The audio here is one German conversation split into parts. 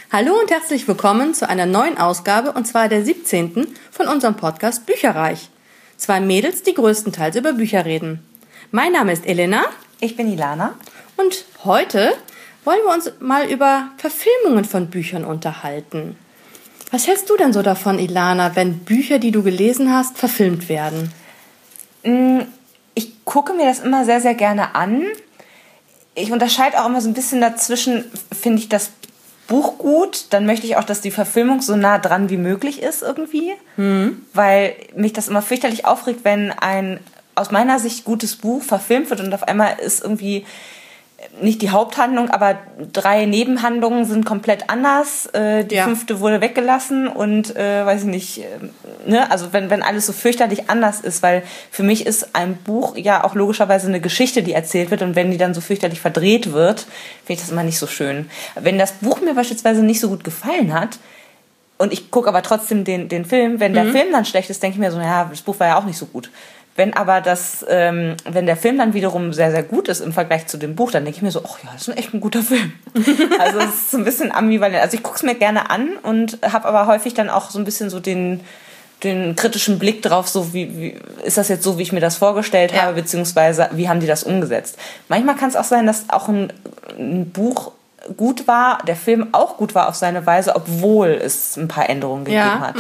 Hallo und herzlich willkommen zu einer neuen Ausgabe, und zwar der 17. von unserem Podcast Bücherreich. Zwei Mädels, die größtenteils über Bücher reden. Mein Name ist Elena. Ich bin Ilana. Und heute wollen wir uns mal über Verfilmungen von Büchern unterhalten. Was hältst du denn so davon, Ilana, wenn Bücher, die du gelesen hast, verfilmt werden? Ich gucke mir das immer sehr, sehr gerne an. Ich unterscheide auch immer so ein bisschen dazwischen, finde ich das Buch gut, dann möchte ich auch, dass die Verfilmung so nah dran wie möglich ist irgendwie, weil mich das immer fürchterlich aufregt, wenn ein aus meiner Sicht gutes Buch verfilmt wird und auf einmal ist irgendwie nicht die Haupthandlung, aber 3 Nebenhandlungen sind komplett anders. Die 5. wurde weggelassen und weiß ich nicht, ne? Also wenn alles so fürchterlich anders ist, weil für mich ist ein Buch ja auch logischerweise eine Geschichte, die erzählt wird, und wenn die dann so fürchterlich verdreht wird, finde ich das immer nicht so schön. Wenn das Buch mir beispielsweise nicht so gut gefallen hat und ich gucke aber trotzdem den Film, wenn der Film dann schlecht ist, denke ich mir so, ja, das Buch war ja auch nicht so gut. Wenn aber wenn der Film dann wiederum sehr, sehr gut ist im Vergleich zu dem Buch, dann denke ich mir so, ach ja, das ist echt ein guter Film. Also es ist so ein bisschen ambivalent. Also ich gucke es mir gerne an und habe aber häufig dann auch so ein bisschen so den kritischen Blick drauf, so wie ist das jetzt so, wie ich mir das vorgestellt habe, beziehungsweise wie haben die das umgesetzt. Manchmal kann es auch sein, dass auch ein Buch gut war, der Film auch gut war auf seine Weise, obwohl es ein paar Änderungen gegeben hat.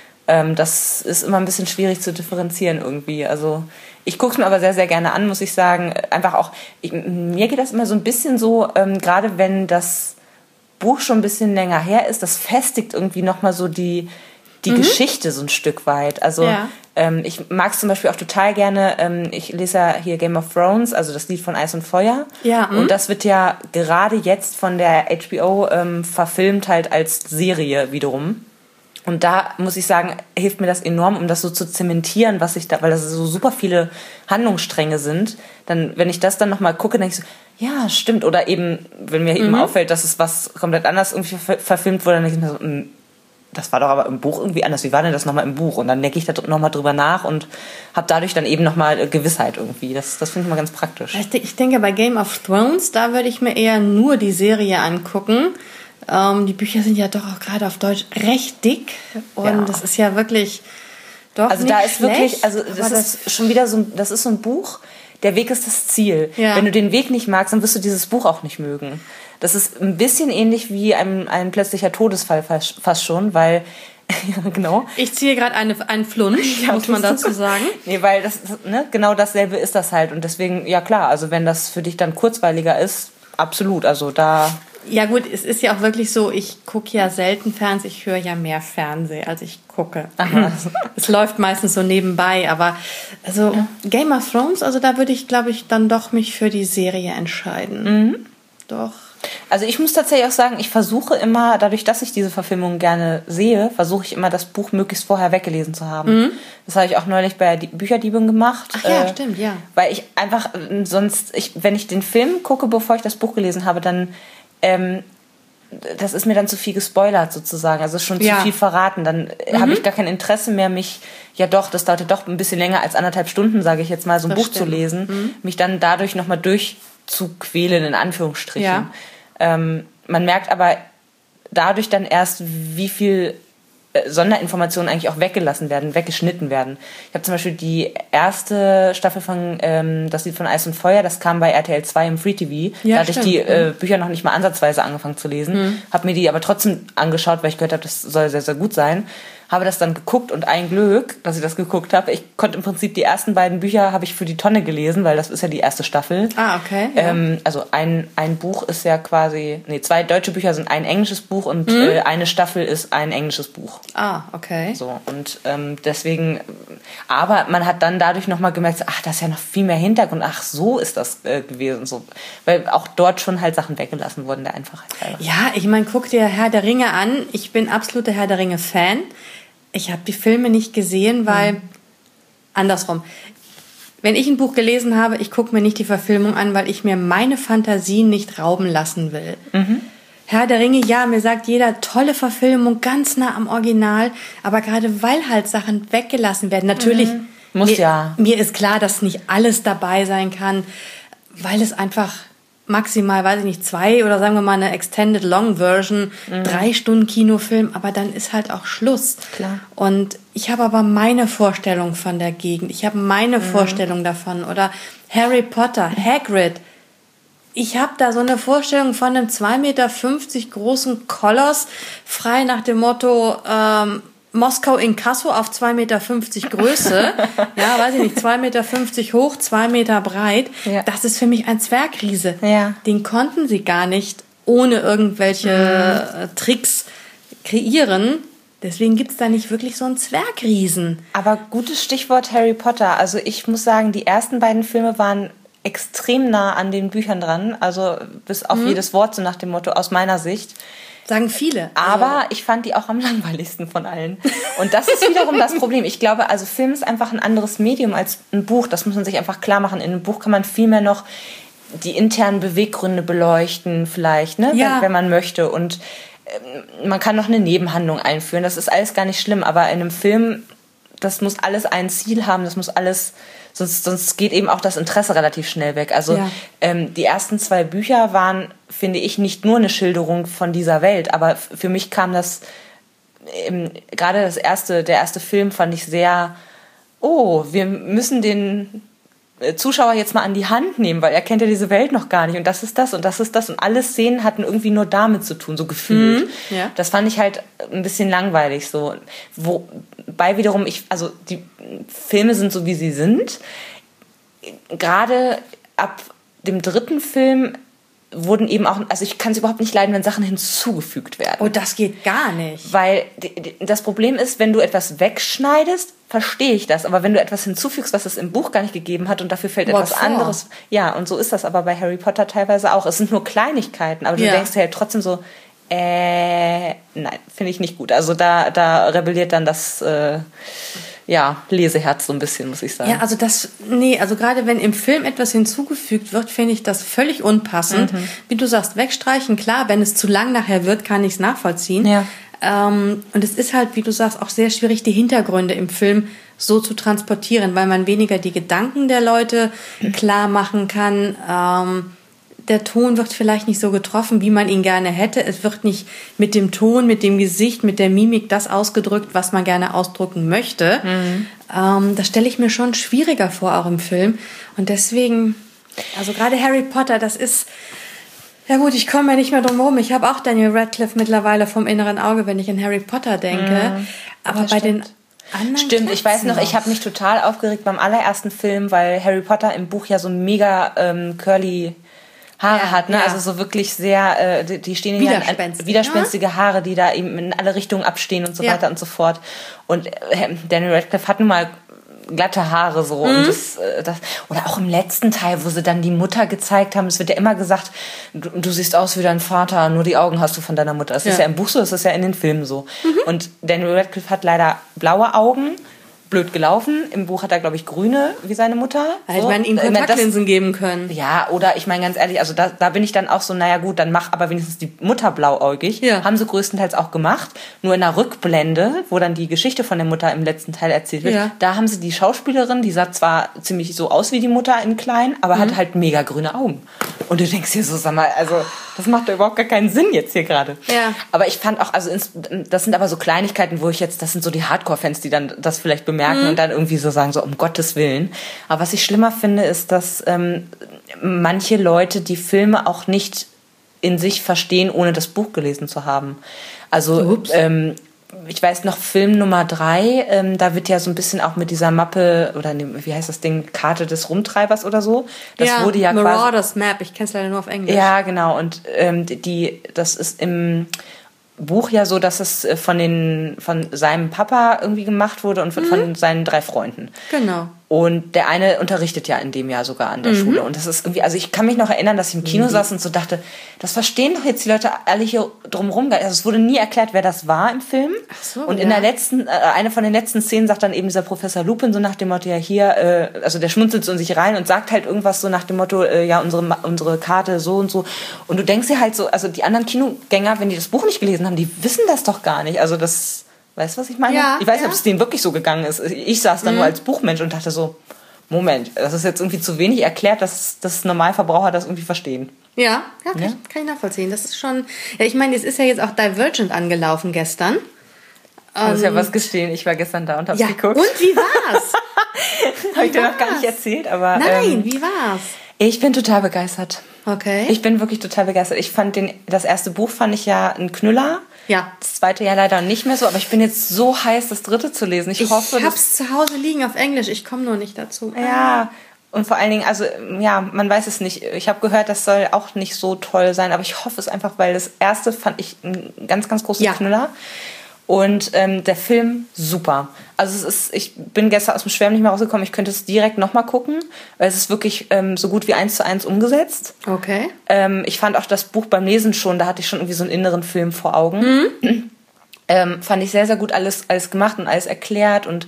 Das ist immer ein bisschen schwierig zu differenzieren irgendwie. Also ich gucke es mir aber sehr, sehr gerne an, muss ich sagen. Einfach auch, mir geht das immer so ein bisschen so, gerade wenn das Buch schon ein bisschen länger her ist, das festigt irgendwie nochmal so die Geschichte so ein Stück weit. Also ich mag es zum Beispiel auch total gerne, ich lese ja hier Game of Thrones, also das Lied von Eis und Feuer. Und das wird ja gerade jetzt von der HBO verfilmt halt als Serie wiederum. Und da muss ich sagen, hilft mir das enorm, um das so zu zementieren, weil das so super viele Handlungsstränge sind. Dann, wenn ich das dann nochmal gucke, denke ich so, ja, stimmt. Oder eben, wenn mir eben auffällt, dass es was komplett anders irgendwie verfilmt wurde, dann denke ich mir so, das war doch aber im Buch irgendwie anders. Wie war denn das nochmal im Buch? Und dann denke ich da nochmal drüber nach und habe dadurch dann eben nochmal Gewissheit irgendwie. Das finde ich mal ganz praktisch. Ich denke, bei Game of Thrones, da würde ich mir eher nur die Serie angucken. Die Bücher sind ja doch auch gerade auf Deutsch recht dick und das ist ja wirklich doch also nicht da ist schlecht, wirklich, also das ist schon wieder so, das ist so ein Buch, der Weg ist das Ziel. Wenn du den Weg nicht magst, dann wirst du dieses Buch auch nicht mögen. Das ist ein bisschen ähnlich wie ein plötzlicher Todesfall fast schon, weil genau. Ich ziehe gerade einen Flunsch, muss man dazu sagen. Nee, weil genau dasselbe ist das halt und deswegen, ja klar, also wenn das für dich dann kurzweiliger ist, absolut, also da... Ja gut, es ist ja auch wirklich so, ich gucke ja selten Fernsehen, ich höre ja mehr Fernsehen, als ich gucke. Es läuft meistens so nebenbei, aber also Game of Thrones, also da würde ich, glaube ich, dann doch mich für die Serie entscheiden. Doch. Also ich muss tatsächlich auch sagen, ich versuche immer, dadurch, dass ich diese Verfilmung gerne sehe, versuche ich immer, das Buch möglichst vorher weggelesen zu haben. Das habe ich auch neulich bei Bücherdiebin gemacht. Ach ja, stimmt, ja. Weil ich einfach wenn ich den Film gucke, bevor ich das Buch gelesen habe, dann das ist mir dann zu viel gespoilert sozusagen, also schon zu viel verraten, dann habe ich gar kein Interesse mehr, das dauert ja doch ein bisschen länger als 1,5 Stunden, sage ich jetzt mal, so ein Buch zu lesen, mich dann dadurch nochmal durchzuquälen, in Anführungsstrichen. Man merkt aber dadurch dann erst, wie viel Sonderinformationen eigentlich auch weggeschnitten werden. Ich habe zum Beispiel die erste Staffel von Das Lied von Eis und Feuer, das kam bei RTL 2 im Free TV. Da hatte ich die Bücher noch nicht mal ansatzweise angefangen zu lesen. Habe mir die aber trotzdem angeschaut, weil ich gehört habe, das soll sehr, sehr gut sein. Habe das dann geguckt und ein Glück, dass ich das geguckt habe. Ich konnte im Prinzip die ersten beiden Bücher habe ich für die Tonne gelesen, weil das ist ja die erste Staffel. Okay. Ja. Also ein Buch ist ja quasi, 2 deutsche Bücher sind ein englisches Buch und eine Staffel ist ein englisches Buch. Okay. So, und deswegen, aber man hat dann dadurch nochmal gemerkt, ach, da ist ja noch viel mehr Hintergrund, ach, so ist das gewesen. So. Weil auch dort schon halt Sachen weggelassen wurden, der Einfachheit halber. Ja, ich meine, guck dir Herr der Ringe an. Ich bin absoluter Herr der Ringe-Fan. Ich habe die Filme nicht gesehen, weil, andersrum, wenn ich ein Buch gelesen habe, ich gucke mir nicht die Verfilmung an, weil ich mir meine Fantasie nicht rauben lassen will. Herr der Ringe, ja, mir sagt jeder, tolle Verfilmung, ganz nah am Original, aber gerade weil halt Sachen weggelassen werden, natürlich, mir ist klar, dass nicht alles dabei sein kann, weil es einfach maximal, weiß ich nicht, 2 oder sagen wir mal eine Extended Long Version, 3 Stunden Kinofilm, aber dann ist halt auch Schluss. Klar. Und ich habe aber meine Vorstellung von der Gegend, ich habe meine Vorstellung davon. Oder Harry Potter, Hagrid. Ich habe da so eine Vorstellung von einem 2,50 Meter großen Koloss, frei nach dem Motto Moskau Inkasso auf 2,50 Meter Größe. Ja, weiß ich nicht, 2,50 Meter hoch, 2 Meter breit. Ja. Das ist für mich ein Zwergriese. Ja. Den konnten sie gar nicht ohne irgendwelche Tricks kreieren. Deswegen gibt's da nicht wirklich so einen Zwergriesen. Aber gutes Stichwort Harry Potter. Also ich muss sagen, die ersten beiden Filme waren extrem nah an den Büchern dran. Also bis auf jedes Wort, so nach dem Motto, aus meiner Sicht. Sagen viele. Aber ich fand die auch am langweiligsten von allen. Und das ist wiederum das Problem. Ich glaube, also Film ist einfach ein anderes Medium als ein Buch. Das muss man sich einfach klar machen. In einem Buch kann man viel mehr noch die internen Beweggründe beleuchten vielleicht, ne? Ja. Wenn man möchte. Und man kann noch eine Nebenhandlung einführen. Das ist alles gar nicht schlimm. Aber in einem Film, das muss alles ein Ziel haben. Das muss alles... Sonst geht eben auch das Interesse relativ schnell weg. Also die ersten 2 Bücher waren, finde ich, nicht nur eine Schilderung von dieser Welt, aber für mich kam das, gerade der erste Film fand ich sehr, wir müssen den Zuschauer jetzt mal an die Hand nehmen, weil er kennt ja diese Welt noch gar nicht und das ist das und das ist das und alle Szenen hatten irgendwie nur damit zu tun, so gefühlt. Ja. Das fand ich halt ein bisschen langweilig so. Wobei wiederum also die Filme sind so, wie sie sind. Gerade ab dem 3. Film wurden eben auch, also ich kann es überhaupt nicht leiden, wenn Sachen hinzugefügt werden. Oh, das geht gar nicht. Weil das Problem ist, wenn du etwas wegschneidest, verstehe ich das. Aber wenn du etwas hinzufügst, was es im Buch gar nicht gegeben hat und dafür fällt etwas anderes. Ja, und so ist das aber bei Harry Potter teilweise auch. Es sind nur Kleinigkeiten, aber du denkst dir halt trotzdem so, nein, finde ich nicht gut. Also da rebelliert dann das Leseherz so ein bisschen, muss ich sagen. Ja, also gerade wenn im Film etwas hinzugefügt wird, finde ich das völlig unpassend. Wie du sagst, wegstreichen, klar, wenn es zu lang nachher wird, kann ich es nachvollziehen. Ja. Und es ist halt, wie du sagst, auch sehr schwierig, die Hintergründe im Film so zu transportieren, weil man weniger die Gedanken der Leute klar machen kann. Der Ton wird vielleicht nicht so getroffen, wie man ihn gerne hätte. Es wird nicht mit dem Ton, mit dem Gesicht, mit der Mimik das ausgedrückt, was man gerne ausdrücken möchte. Das stelle ich mir schon schwieriger vor, auch im Film. Und deswegen, also gerade Harry Potter, das ist... Ja gut, ich komme ja nicht mehr drum herum. Ich habe auch Daniel Radcliffe mittlerweile vom inneren Auge, wenn ich an Harry Potter denke. Aber bei den anderen Stimmt, ich weiß noch, ich habe mich total aufgeregt beim allerersten Film, weil Harry Potter im Buch ja so mega curly Haare hat, ne? Ja. Also so wirklich sehr, die stehen widerspenstige Haare, die da eben in alle Richtungen abstehen und so weiter und so fort. Und Daniel Radcliffe hat nun mal glatte Haare so und das oder auch im letzten Teil, wo sie dann die Mutter gezeigt haben, es wird ja immer gesagt, du siehst aus wie dein Vater, nur die Augen hast du von deiner Mutter. Das ist ja im Buch so, das ist ja in den Filmen so. Und Daniel Radcliffe hat leider blaue Augen, blöd gelaufen. Im Buch hat er, glaube ich, grüne wie seine Mutter. Hätte man ihm Kontaktlinsen geben können. Ja, oder ich meine ganz ehrlich, also da bin ich dann auch so, naja gut, dann mach aber wenigstens die Mutter blauäugig. Ja. Haben sie größtenteils auch gemacht. Nur in der Rückblende, wo dann die Geschichte von der Mutter im letzten Teil erzählt wird, da haben sie die Schauspielerin, die sah zwar ziemlich so aus wie die Mutter in klein, aber hat halt mega grüne Augen. Und du denkst dir so, sag mal, also das macht doch überhaupt gar keinen Sinn jetzt hier gerade. Ja. Aber ich fand auch, also das sind aber so Kleinigkeiten, das sind so die Hardcore-Fans, die dann das vielleicht bemerken und dann irgendwie so sagen, so um Gottes Willen. Aber was ich schlimmer finde, ist, dass manche Leute die Filme auch nicht in sich verstehen, ohne das Buch gelesen zu haben. Also ich weiß noch, Film Nummer 3, da wird ja so ein bisschen auch mit dieser Mappe, oder wie heißt das Ding, Karte des Rumtreibers oder so. Das wurde ja Marauders Map, ich kenne es leider nur auf Englisch. Ja, genau. Und das ist im Buch ja so, dass es von seinem Papa irgendwie gemacht wurde und von seinen 3 Freunden. Genau. Und der eine unterrichtet ja in dem Jahr sogar an der Schule. Und das ist irgendwie, also ich kann mich noch erinnern, dass ich im Kino saß und so dachte, das verstehen doch jetzt die Leute alle hier drumherum. Also es wurde nie erklärt, wer das war im Film. Ach so, und in der letzten, eine von den letzten Szenen sagt dann eben dieser Professor Lupin so nach dem Motto, ja hier, also der schmunzelt so in sich rein und sagt halt irgendwas so nach dem Motto, ja unsere Karte so und so. Und du denkst dir halt so, also die anderen Kinogänger, wenn die das Buch nicht gelesen haben, die wissen das doch gar nicht. Also das... Weißt du, was ich meine? Ja, ich weiß nicht, ob es denen wirklich so gegangen ist. Ich saß da nur als Buchmensch und dachte so, Moment, das ist jetzt irgendwie zu wenig erklärt, dass Normalverbraucher das irgendwie verstehen. Ja, kann ich nachvollziehen. Das ist schon... Ja, ich meine, es ist ja jetzt auch Divergent angelaufen gestern. Das ist ja was gestehen. Ich war gestern da und hab's geguckt. Und wie war's? Habe ich dir noch gar nicht erzählt, aber... Nein, wie war's? Ich bin total begeistert. Okay. Ich bin wirklich total begeistert. Ich fand das erste Buch fand ich ja ein Knüller. Ja. Das zweite ja leider nicht mehr so, aber ich bin jetzt so heiß, das dritte zu lesen. Ich hoffe, ich hab's zu Hause liegen auf Englisch. Ich komme nur nicht dazu. Ja, und vor allen Dingen, also ja, man weiß es nicht. Ich habe gehört, das soll auch nicht so toll sein, aber ich hoffe es einfach, weil das erste fand ich ein ganz, ganz großer Knüller. Und der Film, super. Also ich bin gestern aus dem Schwärmen nicht mehr rausgekommen. Ich könnte es direkt nochmal gucken, weil es ist wirklich so gut wie 1:1 umgesetzt. Okay. Ich fand auch das Buch beim Lesen schon, da hatte ich schon irgendwie so einen inneren Film vor Augen. Fand ich sehr, sehr gut alles gemacht und alles erklärt und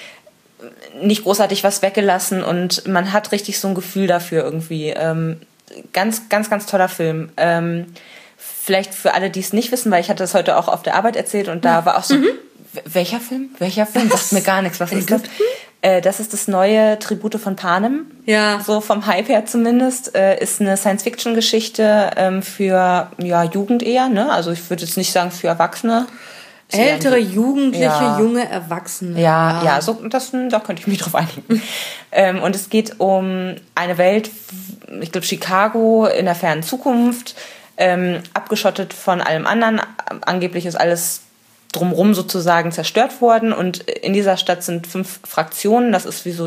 nicht großartig was weggelassen. Und man hat richtig so ein Gefühl dafür irgendwie. Ganz, ganz, ganz toller Film. Vielleicht für alle, die es nicht wissen, weil ich hatte das heute auch auf der Arbeit erzählt und da war auch so, welcher Film? Sagt mir gar nichts. Was ist das? Das ist das neue Tribute von Panem. Ja. So vom Hype her zumindest. Ist eine Science-Fiction-Geschichte für Jugend eher. Ne? Also ich würde jetzt nicht sagen für Erwachsene. Ältere, Jugendliche, junge Erwachsene. Ja, so, da könnte ich mich drauf einigen. Und es geht um eine Welt, ich glaube Chicago in der fernen Zukunft, abgeschottet von allem anderen. Angeblich ist alles drumherum sozusagen zerstört worden und in dieser Stadt sind 5 Fraktionen. Das ist wie so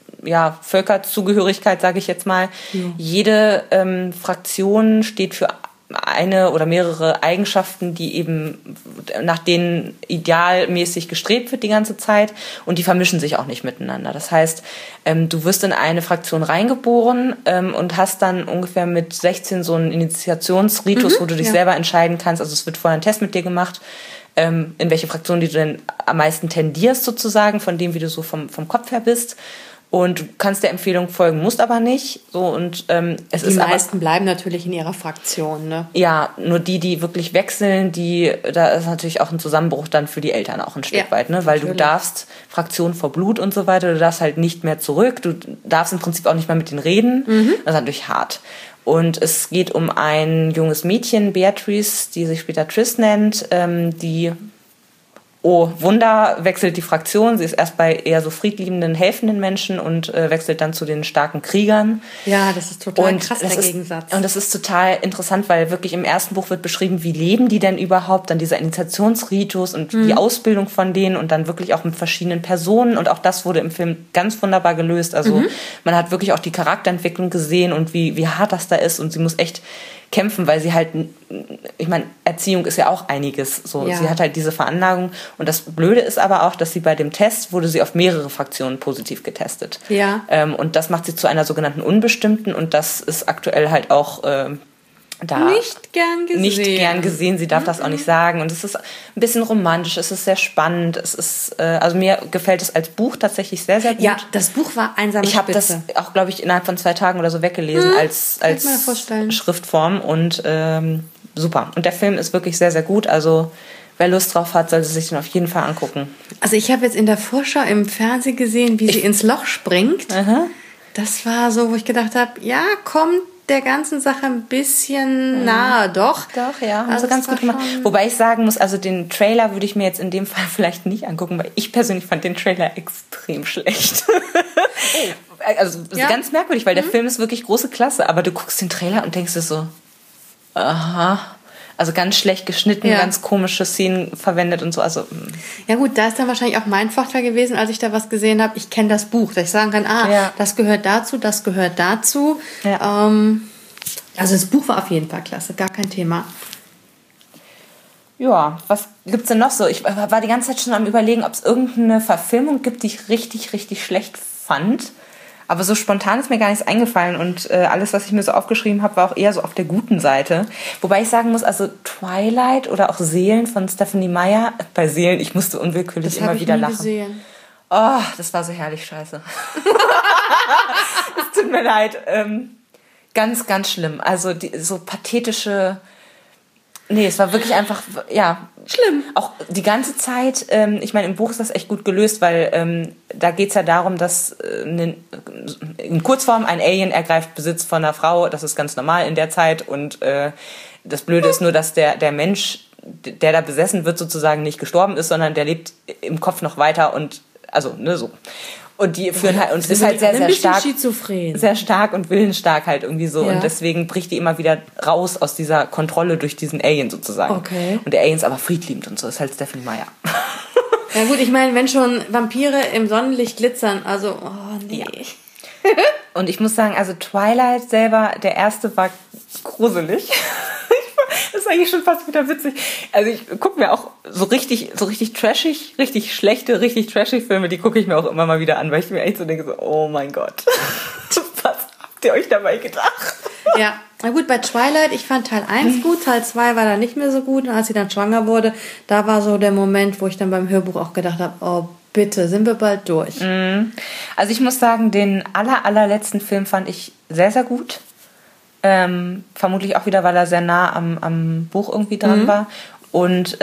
Völkerzugehörigkeit, sage ich jetzt mal. Ja. Jede Fraktion steht für eine oder mehrere Eigenschaften, die eben nach denen idealmäßig gestrebt wird die ganze Zeit und die vermischen sich auch nicht miteinander. Das heißt, du wirst in eine Fraktion reingeboren und hast dann ungefähr mit 16 so einen Initiationsritus, wo du dich selber entscheiden kannst. Also es wird vorher ein Test mit dir gemacht, in welche Fraktion du denn am meisten tendierst sozusagen, von dem, wie du so vom Kopf her bist. Und du kannst der Empfehlung folgen, musst aber nicht. So, und, es die ist meisten bleiben natürlich in ihrer Fraktion, ne? Ja, nur die wirklich wechseln, da ist natürlich auch ein Zusammenbruch dann für die Eltern auch ein Stück weit, ne? Weil natürlich. Du darfst Fraktion vor Blut und so weiter, du darfst halt nicht mehr zurück, du darfst im Prinzip auch nicht mehr mit denen reden. Das ist natürlich hart. Und es geht um ein junges Mädchen, Beatrice, die sich später Triss nennt, die... Oh, Wunder, wechselt die Fraktion. Sie ist erst bei eher so friedliebenden, helfenden Menschen und wechselt dann zu den starken Kriegern. Ja, das ist total krass, der Gegensatz. Und das ist total interessant, weil wirklich im ersten Buch wird beschrieben, wie leben die denn überhaupt, dann dieser Initiationsritus und die Ausbildung von denen und dann wirklich auch mit verschiedenen Personen. Und auch das wurde im Film ganz wunderbar gelöst. Also man hat wirklich auch die Charakterentwicklung gesehen und wie hart das da ist. Und sie muss echt kämpfen, weil sie halt, ich meine, Erziehung ist ja auch einiges. So, sie hat halt diese Veranlagung. Und das Blöde ist aber auch, dass sie bei dem Test wurde sie auf mehrere Fraktionen positiv getestet. Ja. Und das macht sie zu einer sogenannten Unbestimmten. Und das ist aktuell halt auch da nicht gern gesehen. Sie darf das auch nicht sagen. Und es ist ein bisschen romantisch, es ist sehr spannend. Es ist, also mir gefällt es als Buch tatsächlich sehr, sehr gut. Ja, das Buch war einsame Ich habe das auch, glaube ich, innerhalb von 2 Tagen oder so weggelesen als Schriftform. Und super. Und der Film ist wirklich sehr, sehr gut. Also wer Lust drauf hat, sollte sich den auf jeden Fall angucken. Also ich habe jetzt in der Vorschau im Fernsehen gesehen, wie sie ins Loch springt. Das war so, wo ich gedacht habe, ja, kommt der ganzen Sache ein bisschen nahe, doch. Doch, ja, haben sie ganz gut gemacht. Wobei ich sagen muss, also den Trailer würde ich mir jetzt in dem Fall vielleicht nicht angucken, weil ich persönlich fand den Trailer extrem schlecht. Also ganz merkwürdig, weil der Film ist wirklich große Klasse, aber du guckst den Trailer und denkst dir so, aha. Also ganz schlecht geschnitten, ganz komische Szenen verwendet und so. Also ja gut, da ist dann wahrscheinlich auch mein Vorteil gewesen, als ich da was gesehen habe. Ich kenne das Buch, dass ich sagen kann, das gehört dazu, das gehört dazu. Ja. Also das Buch war auf jeden Fall klasse, gar kein Thema. Ja, was gibt's denn noch so? Ich war die ganze Zeit schon am Überlegen, ob es irgendeine Verfilmung gibt, die ich richtig, richtig schlecht fand. Aber so spontan ist mir gar nichts eingefallen und alles, was ich mir so aufgeschrieben habe, war auch eher so auf der guten Seite. Wobei ich sagen muss, also Twilight oder auch Seelen von Stephenie Meyer, bei Seelen, ich musste unwillkürlich immer wieder lachen. Gesehen. Oh, das war so herrlich scheiße. Es tut mir leid. Ganz, ganz schlimm. Also so pathetische Nee, es war wirklich einfach, ja. Schlimm. Auch die ganze Zeit, ich meine, im Buch ist das echt gut gelöst, weil da geht's ja darum, dass in Kurzform ein Alien ergreift Besitz von einer Frau. Das ist ganz normal in der Zeit. Und das Blöde ist nur, dass der Mensch, der da besessen wird, sozusagen nicht gestorben ist, sondern der lebt im Kopf noch weiter und, also, ne, so. Und die führen halt, und es ist halt sehr, sehr stark. Schizophren. Sehr stark und willensstark halt irgendwie so. Ja. Und deswegen bricht die immer wieder raus aus dieser Kontrolle durch diesen Alien sozusagen. Okay. Und der Alien ist aber friedliebend und so. Ist halt Stephenie Meyer. Ja gut, ich meine, wenn schon Vampire im Sonnenlicht glitzern, also, oh nee. Ja. Und ich muss sagen, also Twilight selber, der erste war gruselig. Das ist eigentlich schon fast wieder witzig. Also ich gucke mir auch so richtig trashig, richtig schlechte, richtig trashig Filme, die gucke ich mir auch immer mal wieder an, weil ich mir echt so denke, so, oh mein Gott, was habt ihr euch dabei gedacht? Ja, na gut, bei Twilight, ich fand Teil 1 gut, Teil 2 war dann nicht mehr so gut. Und als sie dann schwanger wurde, da war so der Moment, wo ich dann beim Hörbuch auch gedacht habe, oh bitte, sind wir bald durch. Also ich muss sagen, den allerletzten Film fand ich sehr, sehr gut. Vermutlich auch wieder, weil er sehr nah am Buch irgendwie dran war. Und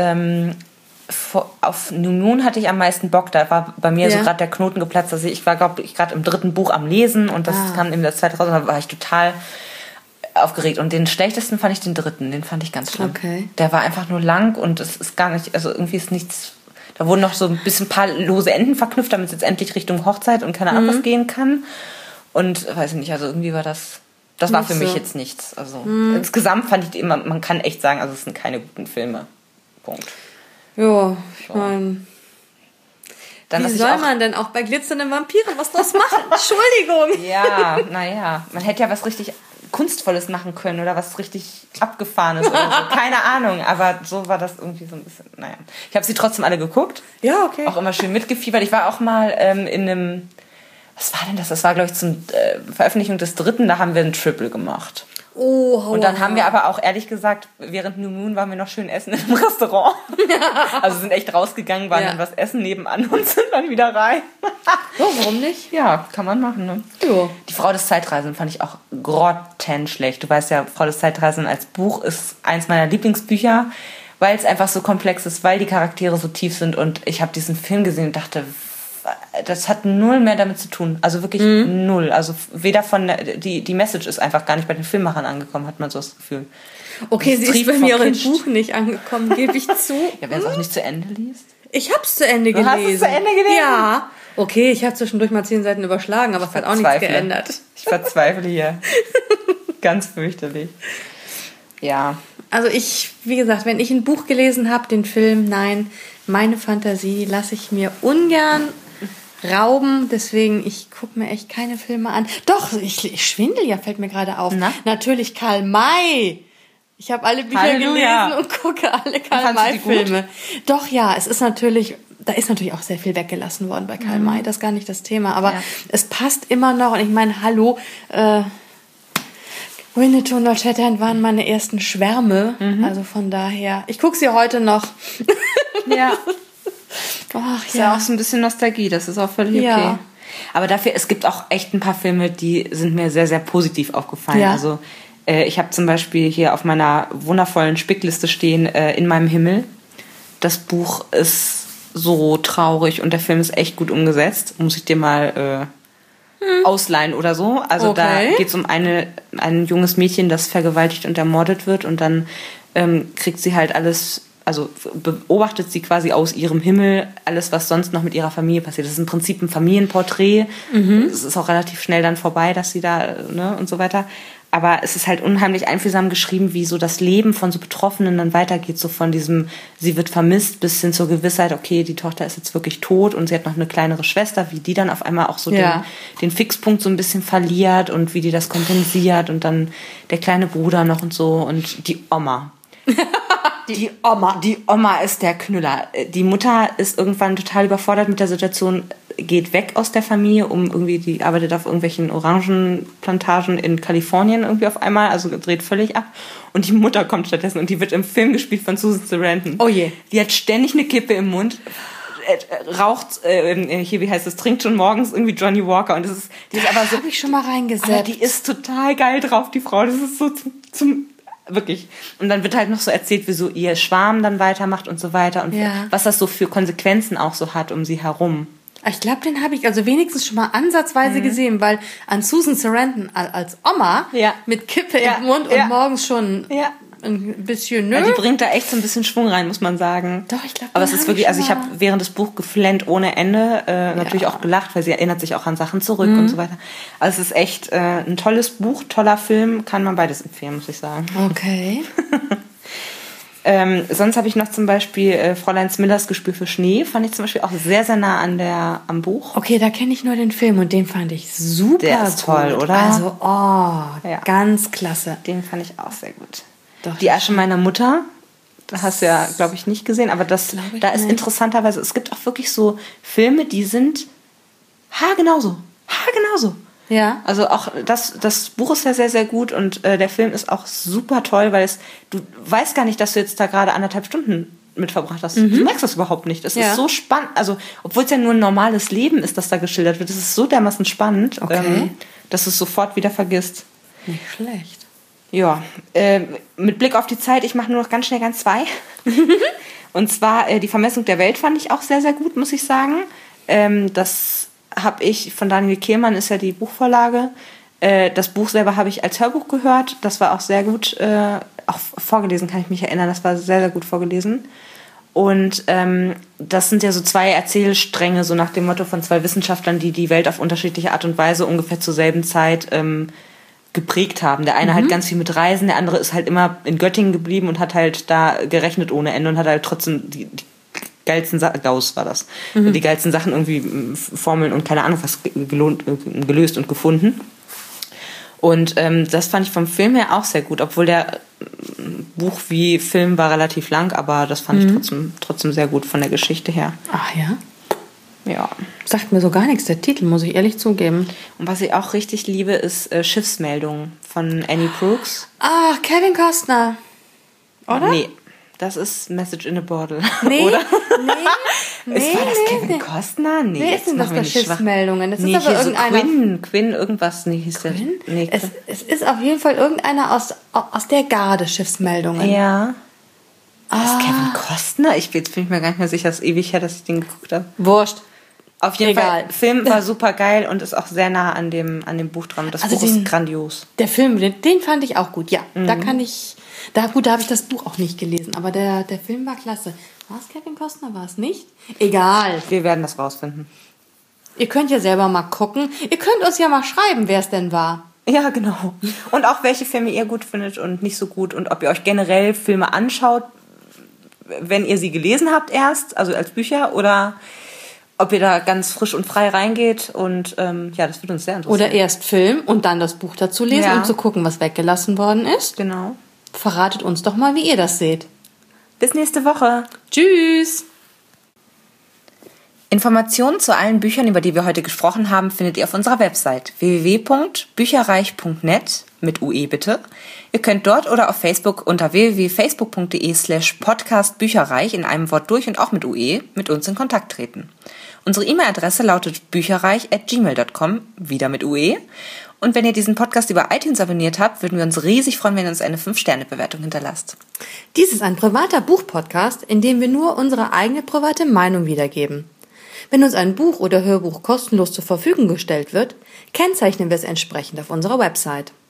auf New Moon hatte ich am meisten Bock. Da war bei mir so gerade der Knoten geplatzt. Also ich war, glaube ich, gerade im 3. Buch am Lesen und das kam in der Zeit raus und da war ich total aufgeregt. Und den schlechtesten fand ich den 3. Den fand ich ganz schlimm. Okay. Der war einfach nur lang und es ist gar nicht, also irgendwie ist nichts. Da wurden noch so ein bisschen ein paar lose Enden verknüpft, damit es jetzt endlich Richtung Hochzeit und keine Ahnung was gehen kann. Und weiß ich nicht, also irgendwie war das war für mich jetzt nichts. Also insgesamt fand ich immer, man kann echt sagen, also es sind keine guten Filme. Punkt. Ja, ich meine, Dann, wie soll man denn auch bei glitzernden Vampiren was draus machen? Entschuldigung. Ja, naja, man hätte ja was richtig Kunstvolles machen können oder was richtig Abgefahrenes oder so. Keine Ahnung, aber so war das irgendwie so ein bisschen, naja. Ich habe sie trotzdem alle geguckt. Ja, okay. Auch immer schön mitgefiebert. Ich war auch mal in einem, was war denn das? Das war, glaube ich, zum Veröffentlichung des 3., da haben wir ein Triple gemacht. Oh, und dann haben wir aber auch, ehrlich gesagt, während New Moon waren wir noch schön essen im Restaurant. Also sind echt rausgegangen, waren dann was essen nebenan und sind dann wieder rein. Oh, warum nicht? Ja, kann man machen, ne? Jo. Die Frau des Zeitreisenden fand ich auch grottenschlecht. Du weißt ja, Frau des Zeitreisenden als Buch ist eins meiner Lieblingsbücher, weil es einfach so komplex ist, weil die Charaktere so tief sind. Und ich habe diesen Film gesehen und dachte, das hat null mehr damit zu tun. Also wirklich null. Also weder von die Message ist einfach gar nicht bei den Filmemachern angekommen, hat man so das Gefühl. Okay, sie ist bei mir auch im Buch nicht angekommen, gebe ich zu. Ja, wer es auch nicht zu Ende liest. Ich hab's zu Ende gelesen. Du hast es zu Ende gelesen? Ja. Okay, ich habe zwischendurch mal 10 Seiten überschlagen, aber es hat auch nichts geändert. Ich verzweifle hier. Ganz fürchterlich. Ja. Also wie gesagt, wenn ich ein Buch gelesen habe, den Film, nein, meine Fantasie lasse ich mir ungern rauben, deswegen, ich gucke mir echt keine Filme an. Doch, ich schwindel ja, fällt mir gerade auf. Na? Natürlich Karl May. Ich habe alle Bücher gelesen und gucke alle Karl May-Filme. Doch, ja, es ist natürlich, da ist natürlich auch sehr viel weggelassen worden bei Karl May, das ist gar nicht das Thema, aber es passt immer noch und ich meine, hallo, Winnetou und Lord Shatterhand waren meine ersten Schwärme, also von daher, ich gucke sie heute noch. Ja. Ach, ist ja auch so ein bisschen Nostalgie, das ist auch völlig okay. Aber dafür, es gibt auch echt ein paar Filme, die sind mir sehr, sehr positiv aufgefallen. Ja. Also ich habe zum Beispiel hier auf meiner wundervollen Spickliste stehen, In meinem Himmel. Das Buch ist so traurig und der Film ist echt gut umgesetzt. Muss ich dir mal ausleihen oder so. Also da geht es um ein junges Mädchen, das vergewaltigt und ermordet wird und dann kriegt sie halt alles, also beobachtet sie quasi aus ihrem Himmel alles, was sonst noch mit ihrer Familie passiert. Das ist im Prinzip ein Familienporträt. Es ist auch relativ schnell dann vorbei, dass sie da, ne, und so weiter. Aber es ist halt unheimlich einfühlsam geschrieben, wie so das Leben von so Betroffenen dann weitergeht, so von diesem, sie wird vermisst, bis hin zur Gewissheit, okay, die Tochter ist jetzt wirklich tot und sie hat noch eine kleinere Schwester, wie die dann auf einmal auch so den Fixpunkt so ein bisschen verliert und wie die das kompensiert und dann der kleine Bruder noch und so und die Oma. Die Oma ist der Knüller. Die Mutter ist irgendwann total überfordert mit der Situation, geht weg aus der Familie, die arbeitet auf irgendwelchen Orangenplantagen in Kalifornien irgendwie auf einmal, also dreht völlig ab. Und die Mutter kommt stattdessen und die wird im Film gespielt von Susan Sarandon. Oh je. Die hat ständig eine Kippe im Mund, raucht, hier, wie heißt es, trinkt schon morgens irgendwie Johnny Walker und die ist aber so. Hab ich schon mal reingesetzt. Aber die ist total geil drauf, die Frau. Das ist so zum wirklich. Und dann wird halt noch so erzählt, wieso ihr Schwarm dann weitermacht und so weiter und was das so für Konsequenzen auch so hat um sie herum. Ich glaube, den habe ich also wenigstens schon mal ansatzweise gesehen, weil an Susan Sarandon als Oma mit Kippe im Mund und morgens schon ein bisschen Ja, die bringt da echt so ein bisschen Schwung rein, muss man sagen. Doch, ich glaube, aber es ist wirklich, also ich habe während des Buchs geflennt ohne Ende, natürlich auch gelacht, weil sie erinnert sich auch an Sachen zurück und so weiter. Also es ist echt ein tolles Buch, toller Film, kann man beides empfehlen, muss ich sagen. Okay. Sonst habe ich noch zum Beispiel Fräulein Smillers Gespür für Schnee, fand ich zum Beispiel auch sehr, sehr nah am Buch. Okay, da kenne ich nur den Film und den fand ich super Der ist toll, oder? Also, ganz klasse. Den fand ich auch sehr gut. Doch, Die Asche meiner Mutter, das hast du ja, glaube ich, nicht gesehen, aber da ist interessanterweise, es gibt auch wirklich so Filme, die sind haargenauso. Ja. Also auch das Buch ist ja sehr, sehr gut und der Film ist auch super toll, weil du weißt gar nicht, dass du jetzt da gerade 1,5 Stunden mit verbracht hast. Du merkst das überhaupt nicht. Es ist so spannend, also obwohl es ja nur ein normales Leben ist, das da geschildert wird, es ist so dermaßen spannend, dass du es sofort wieder vergisst. Nicht schlecht. Ja, mit Blick auf die Zeit, ich mache nur noch ganz schnell zwei. Und zwar Die Vermessung der Welt fand ich auch sehr, sehr gut, muss ich sagen. Das habe ich von Daniel Kehlmann, ist ja die Buchvorlage. Das Buch selber habe ich als Hörbuch gehört. Das war auch sehr gut, auch vorgelesen kann ich mich erinnern. Das war sehr, sehr gut vorgelesen. Und das sind ja so 2 Erzählstränge, so nach dem Motto von 2 Wissenschaftlern, die die Welt auf unterschiedliche Art und Weise ungefähr zur selben Zeit geprägt haben. Der eine halt ganz viel mit Reisen, der andere ist halt immer in Göttingen geblieben und hat halt da gerechnet ohne Ende und hat halt trotzdem die geilsten Sachen, Gauss war das, die geilsten Sachen irgendwie Formeln und keine Ahnung was gelöst und gefunden. Und das fand ich vom Film her auch sehr gut, obwohl der Buch wie Film war relativ lang, aber das fand ich trotzdem sehr gut von der Geschichte her. Ach ja? Ja. Sagt mir so gar nichts, der Titel, muss ich ehrlich zugeben. Und was ich auch richtig liebe, ist Schiffsmeldung von Annie Brooks. Ach, Kevin Costner. Oder? Nee, das ist Message in a Bottle. Nee, oder? Nee, war das Kevin Costner? Nee, wer ist denn das bei Schiffsmeldungen? Das nee, ist aber irgendeiner. Quinn, irgendwas. Nee, hieß der. Nee, es ist auf jeden Fall irgendeiner aus der Garde Schiffsmeldungen. Ja. Das ist Kevin Costner? Jetzt bin ich mir gar nicht mehr sicher, es ist ewig her, dass ich den geguckt habe. Wurscht. Auf jeden Fall, der Film war super geil und ist auch sehr nah an dem Buch dran. Das Buch ist grandios. Der Film, den fand ich auch gut, ja. Da kann ich, da habe ich das Buch auch nicht gelesen, aber der Film war klasse. War es Kevin Costner, war es nicht? Egal. Wir werden das rausfinden. Ihr könnt ja selber mal gucken. Ihr könnt uns ja mal schreiben, wer es denn war. Ja, genau. Und auch welche Filme ihr gut findet und nicht so gut und ob ihr euch generell Filme anschaut, wenn ihr sie gelesen habt erst, also als Bücher, oder ob ihr da ganz frisch und frei reingeht. Und ja, das würde uns sehr interessieren. Oder erst Film und dann das Buch dazu lesen, um zu gucken, was weggelassen worden ist. Genau. Verratet uns doch mal, wie ihr das seht. Bis nächste Woche. Tschüss. Informationen zu allen Büchern, über die wir heute gesprochen haben, findet ihr auf unserer Website www.bücherreich.net mit UE bitte. Ihr könnt dort oder auf Facebook unter www.facebook.de/podcastbücherreich in einem Wort durch und auch mit UE mit uns in Kontakt treten. Unsere E-Mail-Adresse lautet bücherreich@gmail.com, wieder mit UE. Und wenn ihr diesen Podcast über iTunes abonniert habt, würden wir uns riesig freuen, wenn ihr uns eine 5-Sterne-Bewertung hinterlasst. Dies ist ein privater Buchpodcast, in dem wir nur unsere eigene private Meinung wiedergeben. Wenn uns ein Buch oder Hörbuch kostenlos zur Verfügung gestellt wird, kennzeichnen wir es entsprechend auf unserer Website.